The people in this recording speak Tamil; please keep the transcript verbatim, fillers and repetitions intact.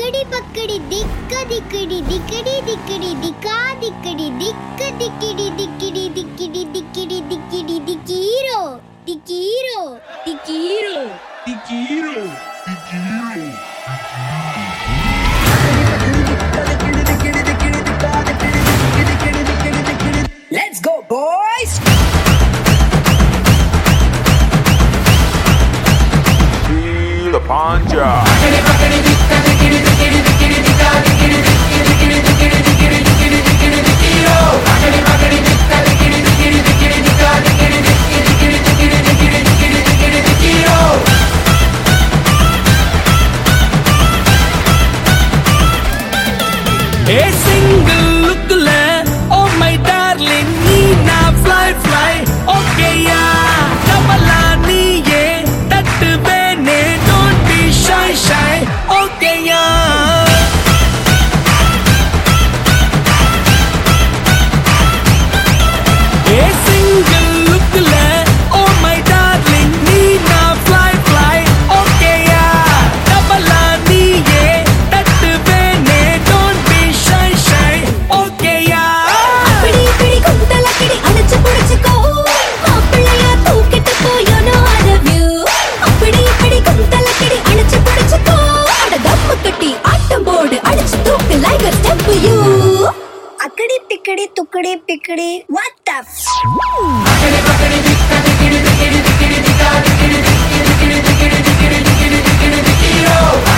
அக்கடி பக்கடி திக்க திக்கடி திக்கடி திக்கடி திக்கா திக்கடி திக்க திக்கிடி திக்கிடி திக்கிடி திக்கிடி திக்கிடி திக்கீரோ திக்கீரோ திக்கீரோ திக்கீரோ திக்கீரோ. Let's go, boys! Feel the panja. A single look le, oh my darling, nee na fly fly, okay yeah. Kamala nee ye, tattu vene, don't be shy shy, okay yeah. A single look le, oh my darling, nee na fly fly, okay yeah. Kamala nee ye, tattu vene, don't be shy shy, okay yeah. அப்படி இப்படி குந்தலக்கடி அணைச்சு புடிச்சுக்கோ மாப்பிள்ளையா தூக்கிட்டு போயோ நோ அதர் வியூ. அப்படி இப்படி குந்தலக்கடி அணைச்சு புடிச்சுக்கோ அட தம்மு கட்டி ஆட்டம் போடு அடிச்சு தூக்கு like a step for you. அக்கடி பிக்கடி துக்கடி பிக்கடி what the f-